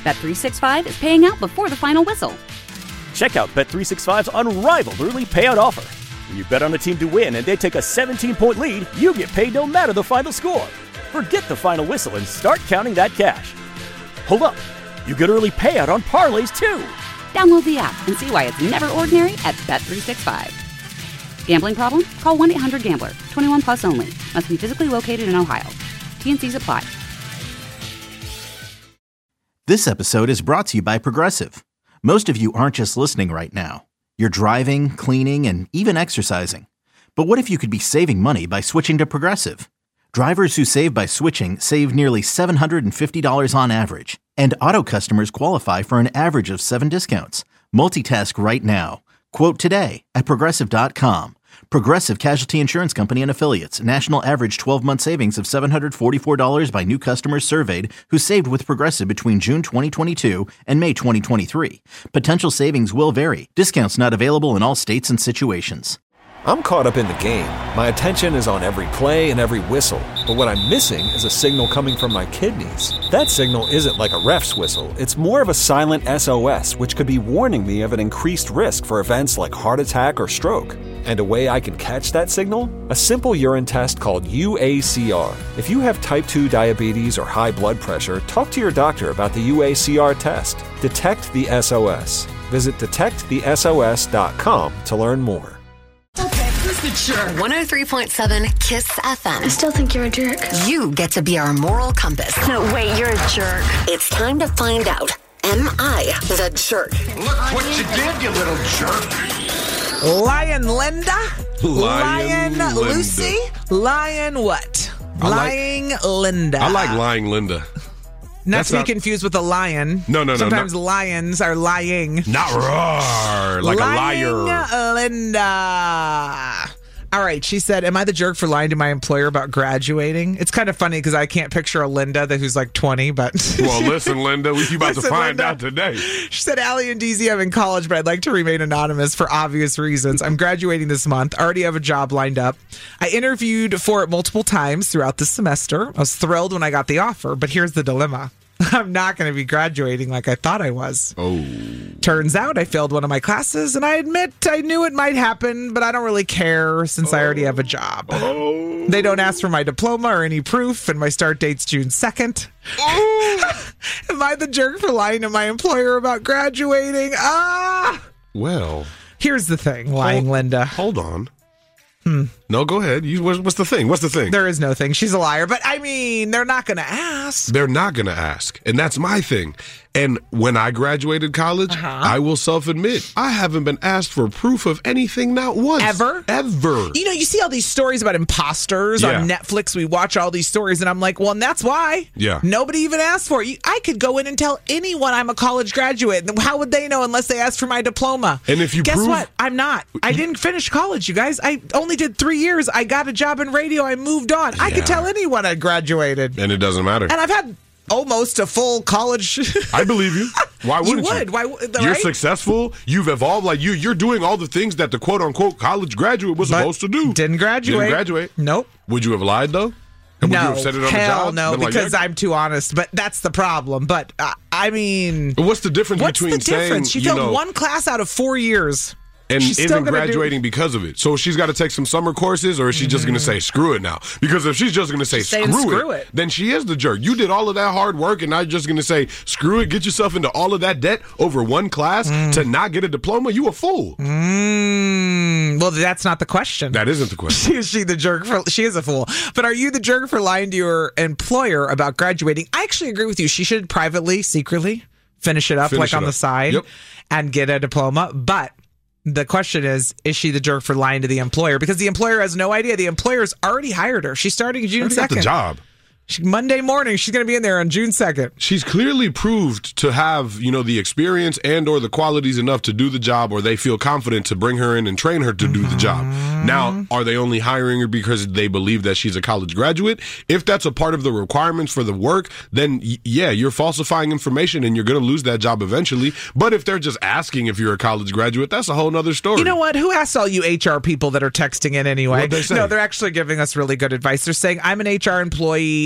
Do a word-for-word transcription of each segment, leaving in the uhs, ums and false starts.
Bet three sixty-five is paying out before the final whistle. Check out Bet three sixty-five's unrivaled early payout offer. When you bet on a team to win and they take a seventeen-point lead, you get paid no matter the final score. Forget the final whistle and start counting that cash. Hold up. You get early payout on parlays, too. Download the app and see why it's never ordinary at Bet three sixty-five. Gambling problem? Call one eight hundred gambler. twenty-one plus only. Must be physically located in Ohio. T and C's apply. This episode is brought to you by Progressive. Most of you aren't just listening right now. You're driving, cleaning, and even exercising. But what if you could be saving money by switching to Progressive? Drivers who save by switching save nearly seven hundred fifty dollars on average. And auto customers qualify for an average of seven discounts. Multitask right now. Quote today at Progressive dot com. Progressive Casualty Insurance Company and Affiliates. National average twelve-month savings of seven hundred forty-four dollars by new customers surveyed who saved with Progressive between June twenty twenty-two and May twenty twenty-three. Potential savings will vary. Discounts not available in all states and situations. I'm caught up in the game. My attention is on every play and every whistle. But what I'm missing is a signal coming from my kidneys. That signal isn't like a ref's whistle. It's more of a silent S O S, which could be warning me of an increased risk for events like heart attack or stroke. And a way I can catch that signal? A simple urine test called U A C R. If you have type two diabetes or high blood pressure, talk to your doctor about the U A C R test. Detect the S O S. Visit detect the S O S dot com to learn more. Okay, who's the jerk? one oh three point seven KISS F M. I still think you're a jerk. You get to be our moral compass. No, wait, you're a jerk. It's time to find out. Am I the jerk? Look what you did, you little jerk. Lion Linda? Lion, Lion Linda. Lucy? Lion what? I like- Lying Linda. I like lying Linda. Not That's to be not- confused with a lion. No, no, no, Sometimes no. lions are lying. Not roar, like lying a liar. Linda. All right, she said, am I the jerk for lying to my employer about graduating? It's kind of funny because I can't picture a Linda that who's like twenty, but... Well, listen, Linda, we you about Listen, to find Linda. out today. She said, Allie and D Z, I'm in college, but I'd like to remain anonymous for obvious reasons. I'm graduating this month. I already have a job lined up. I interviewed for it multiple times throughout the semester. I was thrilled when I got the offer, but here's the dilemma. I'm not going to be graduating like I thought I was. Oh. Turns out I failed one of my classes, and I admit I knew it might happen, but I don't really care since I already have a job. Oh. They don't ask for my diploma or any proof, and my start date's June second. Oh. Am I the jerk for lying to my employer about graduating? Ah! Well. Here's the thing, lying hold, Linda. Hold on. Hmm. No, go ahead. You, what's, what's the thing? What's the thing? There is no thing. She's a liar. But, I mean, they're not going to ask. They're not going to ask. And that's my thing. And when I graduated college, Uh-huh. I will self-admit, I haven't been asked for proof of anything, not once. Ever? Ever. You know, you see all these stories about imposters Yeah. on Netflix. We watch all these stories, and I'm like, well, and that's why. Yeah. Nobody even asked for it. I could go in and tell anyone I'm a college graduate. How would they know unless they asked for my diploma? And if you Guess prove- what? I'm not. I didn't finish college, you guys. I only did three years. I got a job in radio. I moved on. I Yeah. could tell anyone I graduated. And it doesn't matter. And I've had almost a full college. I believe you. Why You wouldn't you? would. Why would- You're right? successful. You've evolved. Like you, you're doing all the things that the quote unquote college graduate was But supposed to do. Didn't graduate. Didn't graduate. Nope. Would you have lied though? And would No, you have said it on hell the job? no, Been like, because yeah. I'm too honest. But that's the problem. But uh, I mean, What's the difference what's between the difference? She saying, you failed know, one class out of four years, and She's still isn't gonna do- graduating because of it? So she's got to take some summer courses, or is she just going to say screw it now? Because if she's just going to say She's screw, saying screw it, it. then she is the jerk. You did all of that hard work, and now you're just going to say screw it. Get yourself into all of that debt over one class to not get a diploma. You a fool. Mm, well, that's not the question. That isn't the question. Is she the jerk for? She is a fool. But are you the jerk for lying to your employer about graduating? I actually agree with you. She should privately, secretly finish it up, Finish like it on the up. side, Yep. and get a diploma. But the question is, is she the jerk for lying to the employer? Because the employer has no idea. The employer's already hired her. She's starting June Already got second. the job. She, Monday morning, she's going to be in there on June second. She's clearly proved to have, you know, the experience and or the qualities enough to do the job, or they feel confident to bring her in and train her to do the job. Now, are they only hiring her because they believe that she's a college graduate? If that's a part of the requirements for the work, then y- yeah, you're falsifying information and you're going to lose that job eventually. But if they're just asking if you're a college graduate, that's a whole nother story. You know what? Who asked all you H R people that are texting in anyway? What'd they say? No, they're actually giving us really good advice. They're saying, I'm an H R employee.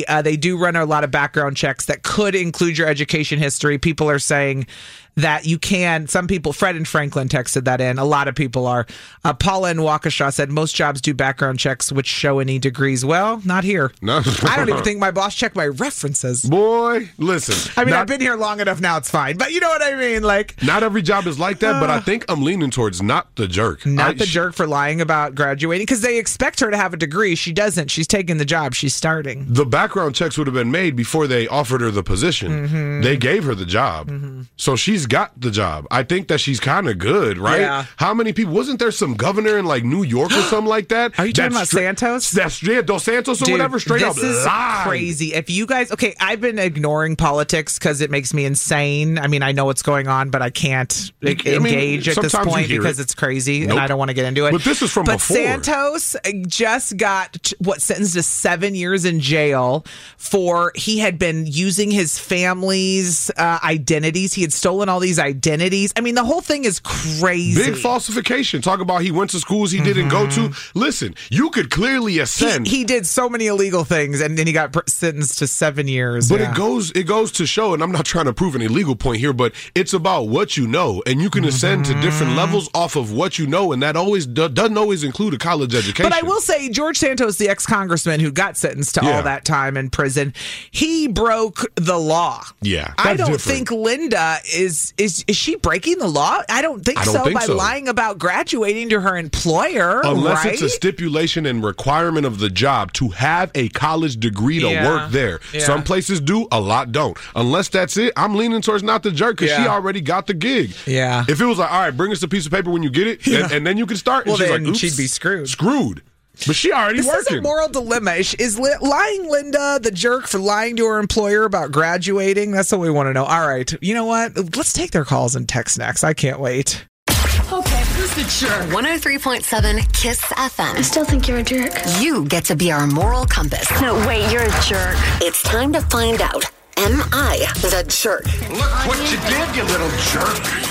uh, they do run a lot of background checks that could include your education history. People are saying that you can, some people, Fred and Franklin texted that in. A lot of people are. Uh, Paula in Waukesha said most jobs do background checks which show any degrees. Well, not here. No. I don't even think my boss checked my references. Boy, listen. I mean, not, I've been here long enough now, it's fine. But you know what I mean? Like, not every job is like that, uh, but I think I'm leaning towards not the jerk. Not I, the she, jerk for lying about graduating, because they expect her to have a degree. She doesn't. She's taking the job. She's starting. The background checks would have been made before they offered her the position. Mm-hmm. They gave her the job. Mm-hmm. So she's got the job. I think that she's kind of good, right? Yeah. How many people? Wasn't there some governor in like New York or something like that? Are you talking that's about Santos? That's yeah, Dos Santos or Dude, whatever. Straight this up is lied. crazy. If you guys, okay, I've been ignoring politics because it makes me insane. I mean, I know what's going on, but I can't I engage mean, at this point because it. it's crazy, Nope. and I don't want to get into it. But this is from but before. Santos just got what sentenced to seven years in jail for he had been using his family's uh, identities. He had stolen all these identities. I mean, the whole thing is crazy. Big falsification. Talk about he went to schools he mm-hmm. didn't go to. Listen, you could clearly ascend. He, he did so many illegal things, and then he got sentenced to seven years. But yeah. it goes it goes to show, and I'm not trying to prove an illegal point here, but it's about what you know, and you can mm-hmm. ascend to different levels off of what you know, and that always do, doesn't always include a college education. But I will say, George Santos, the ex-congressman who got sentenced to yeah. all that time in prison, he broke the law. Yeah, I don't different. think Linda is is is she breaking the law? I don't think I don't so think by so. lying about graduating to her employer. Unless right? it's a stipulation and requirement of the job to have a college degree to yeah. work there. Yeah. Some places do, a lot don't. Unless that's it, I'm leaning towards not the jerk because yeah. she already got the gig. Yeah. If it was like, all right, bring us a piece of paper when you get it, yeah. and, and then you can start. Well, and she's then like, oops, she'd be screwed. Screwed. But she already this working. This is a moral dilemma. Is, is li- lying Linda the jerk for lying to her employer about graduating? That's what we want to know. All right. You know what? Let's take their calls and text next. I can't wait. Okay, who's the jerk? one oh three point seven KISS F M. I still think you're a jerk. You get to be our moral compass. No, wait, you're a jerk. It's time to find out. Am I the jerk? Look what you did, you little jerk.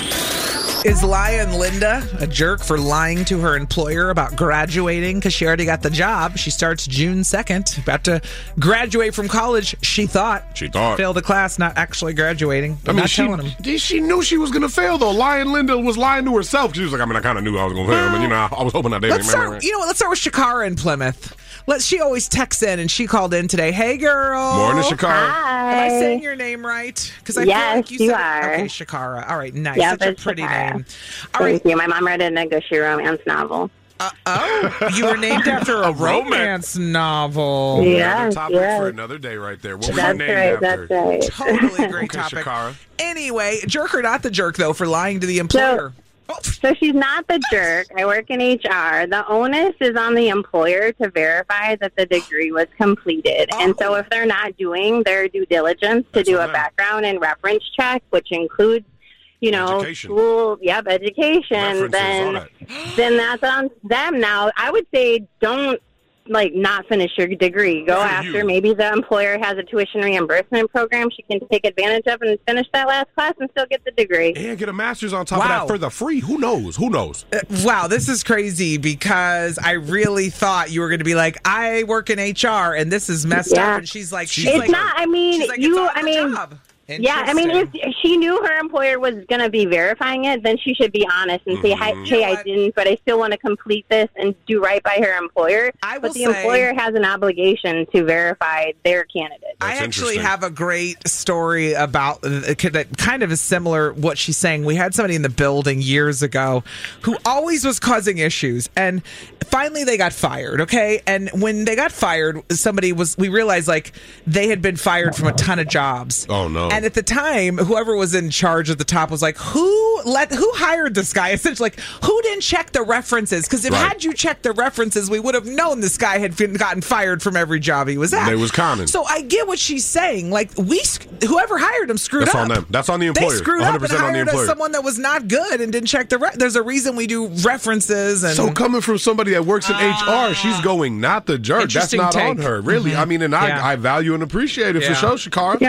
Is lying Linda a jerk for lying to her employer about graduating because she already got the job? She starts June second, about to graduate from college. She thought. She thought. Failed the class, not actually graduating. I mean, not she, telling him. she knew she was going to fail, though. Lying Linda was lying to herself. She was like, I mean, I kind of knew I was going to fail, but, you know, I was hoping I did. Let's start, you know what? Let's start with Shakara in Plymouth. Let's. She always texts in, and she called in today. Hey, girl. Morning, Shakara. Hi. Am I saying your name right? Because I yes, feel like you, you said are. Okay, Shakara. All right, nice. Yep, Such a it's pretty Shakara. name. All Thank right. you. My mom read a Negotiate romance novel. Uh, oh, you were named after a, A romance. romance novel. Yeah. Another Yes, topic yes. for another day right there. What was That's your name right. after? That's right. Totally great Okay, topic. Shakara. Anyway, jerk or not the jerk, though, for lying to the employer? Oh, So she's not the jerk. I work in H R. The onus is on the employer to verify that the degree was completed. Oh. And so if they're not doing their due diligence to That's do on a them. background and reference check, which includes, you know, Education. school, yep, education, References, all then that. then that's on them. Now, I would say don't like not finish your degree. Go For after. you. Maybe the employer has a tuition reimbursement program she can take advantage of and finish that last class and still get the degree. And get a master's on top Wow. of that for the free. Who knows? Who knows? Uh, wow, this is crazy because I really thought you were going to be like, I work in H R and this is messed Yeah. up. And she's like, she's It's like, not. I mean, she's like, you. it's on I the mean, job. yeah. I mean, if Interesting. she knew her employer was going to be verifying it, then she should be honest and say, "Hey, You hey know I what? didn't, but I still want to complete this and do right by her employer." I will but the say- employer has an obligation to verify their candidate. I That's actually interesting. have a great story about uh, that kind of is similar what she's saying. We had somebody in the building years ago who always was causing issues, and finally they got fired, okay? And when they got fired, somebody was, we realized like they had been fired from a ton of jobs. Oh, no. And at the time, whoever was in charge at the top was like, who let, who hired this guy? Essentially, like, who didn't check the references? Because if Right. had you checked the references, we would have known this guy had been, gotten fired from every job he was at. It was common. So I get what she's saying. Like, we, whoever hired him screwed That's up. on them. That's on the employer. They screwed one up hundred and percent on the hired employer. someone that was not good and didn't check the. Re- There's a reason we do references and. So coming from somebody that works in H R, she's going not the jerk. That's Interesting not on take. her, really. Mhm. I mean, and I, Yeah. I value and appreciate it Yeah. for sure, Shakara. You know, I,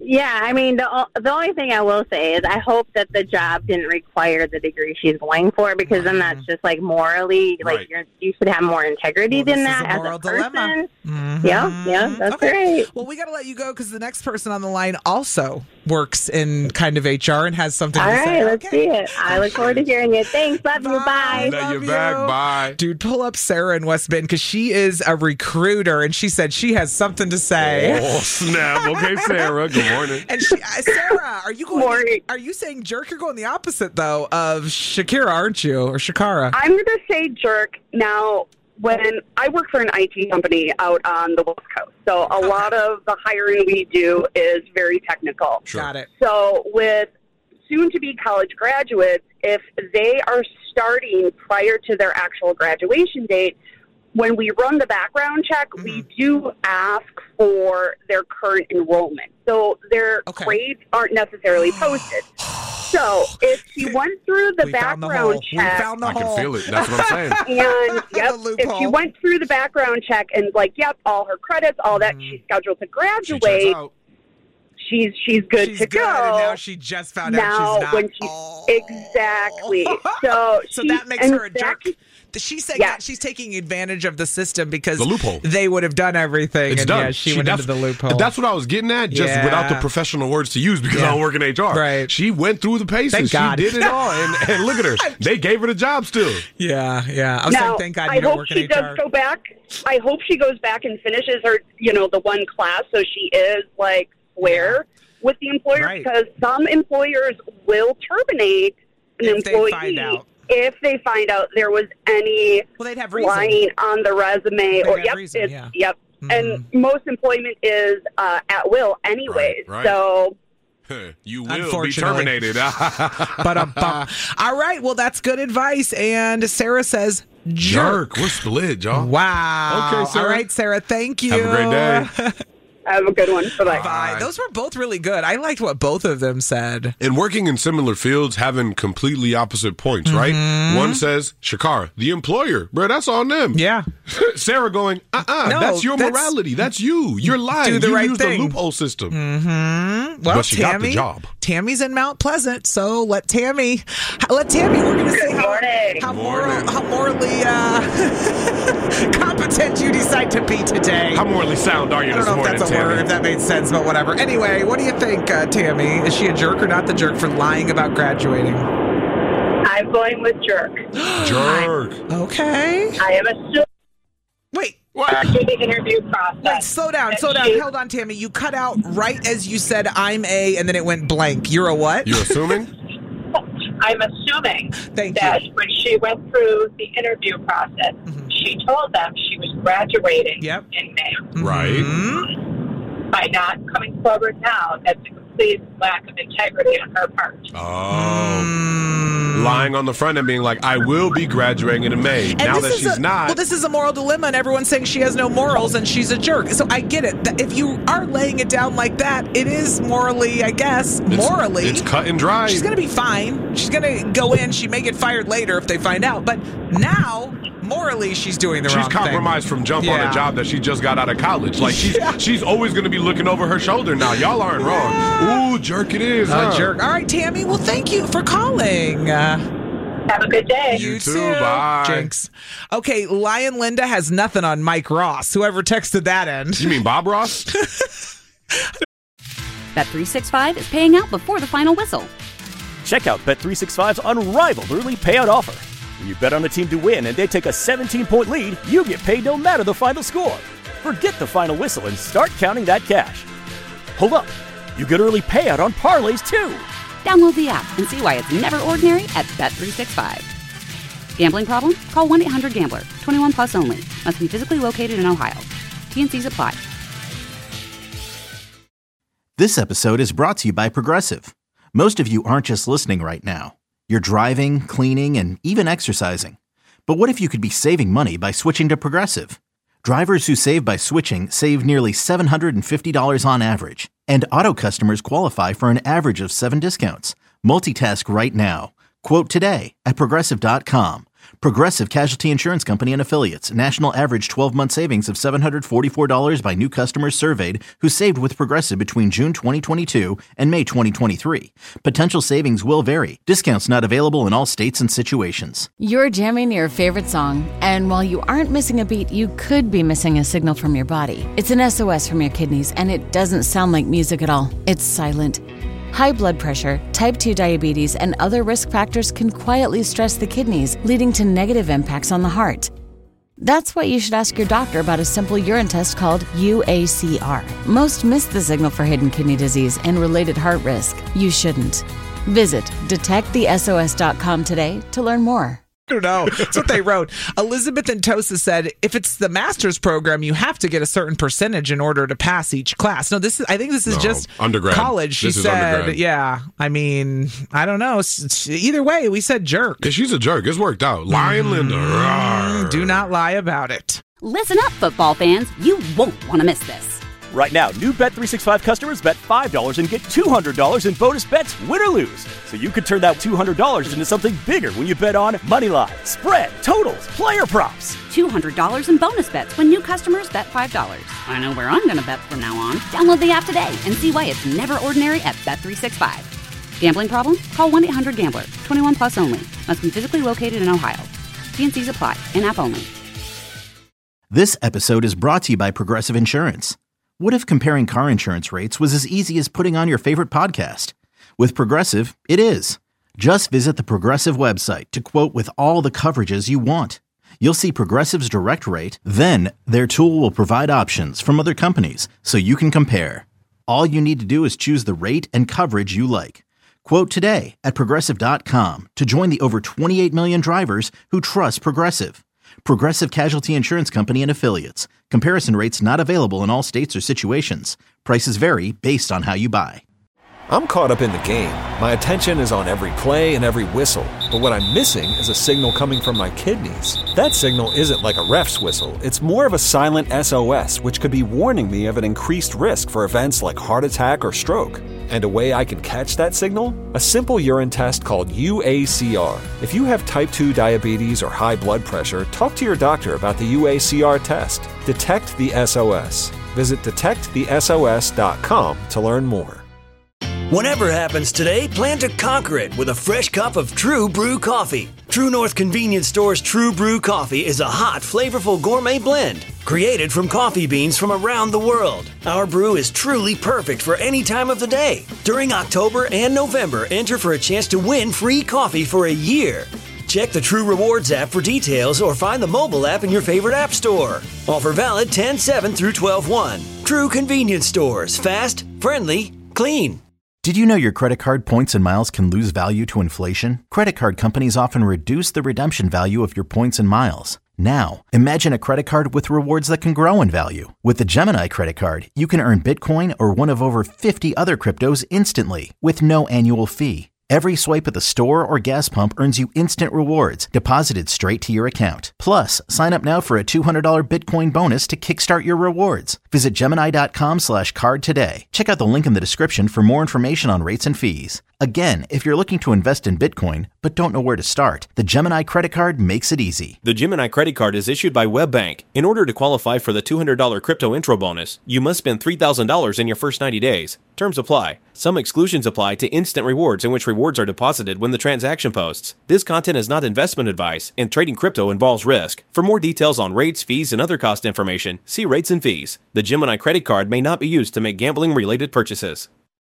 Yeah, I mean, the o- the only thing I will say is I hope that the job didn't require the degree she's going for, because then that's just like morally, like Right. you're, you should have more integrity Well, than this is that a as moral a person. dilemma. Mhm. Yeah, yeah, that's Okay. great. Well, we got to let you go because the next person on the line also works in kind of H R and has something All to right, say. let's Okay. see it. I look forward to hearing it. Thanks. Love you. Bye. Let you Love back. you. Bye. Dude, pull up Sarah in West Bend because she is a recruiter and she said she has something to say. Oh, snap. Okay, Sarah. Good morning. And she, uh, Sarah, are you going? Morning. Are you saying jerk? You're going the opposite though of Shakira, aren't you, or Shakara? I'm going to say jerk. Now, when I work for an I T company out on the West Coast, so a lot of the hiring we do is very technical. Sure. Got it. So with soon-to-be college graduates, if they are starting prior to their actual graduation date, when we run the background check, Mm-hmm. we do ask for their current enrollment. So their Okay. grades aren't necessarily posted. So if she went through the We found the background hole. We check, found the I can hole. feel it. That's what I'm saying. and yep, The if she loophole. went through the background check and like, yep, all her credits, all that, she's scheduled to She checks graduate. out. She's she's good She's to good, go. and now she just found Now, out she's not. when she Oh. exactly, so So she- that makes and her a jerk. that- She's saying Yeah. that she's taking advantage of the system because The loophole. they would have done everything. It's and done. yeah, she, went into that's- the loophole. That's what I was getting at, just Yeah. without the professional words to use because Yeah. I don't work in H R. Right. She went through the paces. Thank she God. did it all. And, and look at her. They gave her the job still. yeah, yeah. I was now, saying, thank God I you don't hope work she in H R. does go back. I hope she goes back and finishes her, you know, the one class, so she is like square with the employer, Right. because some employers will terminate an If they employee find out. if they find out there was any Well, they'd have reason. lying on the resume. They'd Or have yep, reason, it's, yeah. yep. And most employment is uh, at will, anyways. Right, right. So. You will be Unfortunately. terminated. But um, bum. All right, well, that's good advice. And Sarah says, jerk. Jerk. We're split, y'all. Wow. Okay, Sarah. All right, Sarah, thank you. Have a great day. Have a good one. Bye-bye. Bye. Those were both really good. I liked what both of them said. And working in similar fields, having completely opposite points, right? One says, Shakara, the employer. Bro, that's on them. Yeah. Sarah going, uh-uh, No, that's your that's- morality. That's you. You're lying. Do the you right use thing. the loophole system. Mm-hmm. Well, But she got Tammy, the job. Tammy's in Mount Pleasant, so let Tammy, let Tammy. We're going to see how, morning. how, moral, Morning. how morally uh, competent you decide to be today. How morally sound are you I don't this know if morning, that's a Tammy? word, if that made sense, but whatever. Anyway, what do you think, uh, Tammy? Is she a jerk or not the jerk for lying about graduating? I'm going with jerk. Jerk. Okay. I am assuming Wait. through the interview process. Wait, slow down, slow down. Hold on, Tammy. You cut out right as you said I'm a, and then it went blank. You're a what? You're assuming? I'm assuming Thank that you. when she went through the interview process, she told them she was graduating Yep. in May. Right. Mhm. By not coming forward now, that's a complete lack of integrity on her part. Oh. Mm. Lying on the front and being like, I will be graduating in May. And now this that is she's a, not. Well, this is a moral dilemma, and everyone's saying she has no morals and she's a jerk. So I get it. That if you are laying it down like that, it is morally, I guess, it's, morally. It's cut and dry. She's going to be fine. She's going to go in. She may get fired later if they find out. But now, morally, she's doing the She's wrong thing. compromised from jump on Yeah. a job that she just got out of college. Like she's Yeah. she's always going to be looking over her shoulder now. Y'all aren't wrong. Ooh, jerk it is. A huh? jerk. All right, Tammy. Well, thank you for calling. Uh, Have a good day. You too. Bye. Jinx. Okay, Lion Linda has nothing on Mike Ross. Whoever texted that end. You mean Bob Ross? Bet three sixty-five is paying out before the final whistle. Check out Bet three sixty-five's unrivaled early payout offer. When you bet on a team to win and they take a seventeen-point lead, you get paid no matter the final score. Forget the final whistle and start counting that cash. Hold up. You get early payout on parlays too. Download the app and see why it's never ordinary at Bet three sixty-five. Gambling problem? Call one eight hundred gambler. twenty-one plus only. Must be physically located in Ohio. T and C's apply. This episode is brought to you by Progressive. Most of you aren't just listening right now. You're driving, cleaning, and even exercising. But what if you could be saving money by switching to Progressive? Drivers who save by switching save nearly seven hundred fifty dollars on average. And auto customers qualify for an average of seven discounts. Multitask right now. Quote today at Progressive dot com. Progressive Casualty Insurance Company and Affiliates. National average twelve-month savings of seven hundred forty-four dollars by new customers surveyed who saved with Progressive between June twenty twenty-two and May twenty twenty-three. Potential savings will vary. Discounts not available in all states and situations. You're jamming your favorite song, and while you aren't missing a beat, you could be missing a signal from your body. It's an S O S from your kidneys, and it doesn't sound like music at all. It's silent. High blood pressure, type two diabetes, and other risk factors can quietly stress the kidneys, leading to negative impacts on the heart. That's why you should ask your doctor about a simple urine test called U A C R. Most miss the signal for hidden kidney disease and related heart risk. You shouldn't. Visit detect the S O S dot com today to learn more. I don't know. That's what they wrote. Elizabeth and Tosa said, if it's the master's program, you have to get a certain percentage in order to pass each class. No, this is, I think this is No, just undergrad. college. She This is said, undergrad. yeah. I mean, I don't know. S- s- Either way, we said jerk. Yeah, she's a jerk. It's worked out. Lion Linda. Rawr. Do not lie about it. Listen up, football fans. You won't want to miss this. Right now, new Bet three sixty-five customers bet five dollars and get two hundred dollars in bonus bets, win or lose. So you could turn that two hundred dollars into something bigger when you bet on money line, spread, totals, player props. two hundred dollars in bonus bets when new customers bet five dollars. I know where I'm going to bet from now on. Download the app today and see why it's never ordinary at Bet three sixty-five. Gambling problem? Call one eight hundred gambler. twenty-one plus only. Must be physically located in Ohio. T and C's apply. In-app only. This episode is brought to you by Progressive Insurance. What if comparing car insurance rates was as easy as putting on your favorite podcast? With Progressive, it is. Just visit the Progressive website to quote with all the coverages you want. You'll see Progressive's direct rate, then their tool will provide options from other companies so you can compare. All you need to do is choose the rate and coverage you like. Quote today at Progressive dot com to join the over twenty-eight million drivers who trust Progressive. Progressive Casualty Insurance Company and Affiliates. Comparison rates not available in all states or situations. Prices vary based on how you buy. I'm caught up in the game. My attention is on every play and every whistle. But what I'm missing is a signal coming from my kidneys. That signal isn't like a ref's whistle. It's more of a silent S O S, which could be warning me of an increased risk for events like heart attack or stroke. And a way I can catch that signal? A simple urine test called U A C R. If you have type two diabetes or high blood pressure, talk to your doctor about the U A C R test. Detect the S O S. Visit detect the S O S dot com to learn more. Whatever happens today, plan to conquer it with a fresh cup of True Brew coffee. True North Convenience Store's True Brew coffee is a hot, flavorful gourmet blend created from coffee beans from around the world. Our brew is truly perfect for any time of the day. During October and November, enter for a chance to win free coffee for a year. Check the True Rewards app for details or find the mobile app in your favorite app store. Offer valid ten seven through twelve one. True Convenience Stores. Fast, friendly, clean. Did you know your credit card points and miles can lose value to inflation? Credit card companies often reduce the redemption value of your points and miles. Now, imagine a credit card with rewards that can grow in value. With the Gemini credit card, you can earn Bitcoin or one of over fifty other cryptos instantly with no annual fee. Every swipe at the store or gas pump earns you instant rewards deposited straight to your account. Plus, sign up now for a two hundred dollars Bitcoin bonus to kickstart your rewards. Visit Gemini.com slash card today. Check out the link in the description for more information on rates and fees. Again, if you're looking to invest in Bitcoin but don't know where to start, the Gemini credit card makes it easy. The Gemini credit card is issued by WebBank. In order to qualify for the two hundred dollars crypto intro bonus, you must spend three thousand dollars in your first ninety days. Terms apply. Some exclusions apply to instant rewards in which rewards are deposited when the transaction posts. This content is not investment advice, and trading crypto involves risk. For more details on rates, fees, and other cost information, see rates and fees. The Gemini credit card may not be used to make gambling-related purchases.